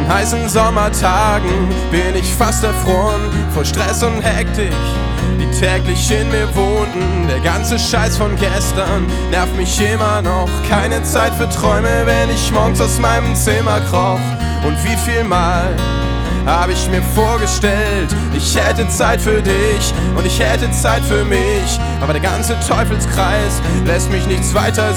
An heißen Sommertagen bin ich fast erfroren vor Stress und Hektik, die täglich in mir wohnten. Der ganze Scheiß von gestern nervt mich immer noch. Keine Zeit für Träume, wenn ich morgens aus meinem Zimmer kroch. Und wie viel Mal hab ich mir vorgestellt, ich hätte Zeit für dich und ich hätte Zeit für mich. Aber der ganze Teufelskreis lässt mich nichts weiter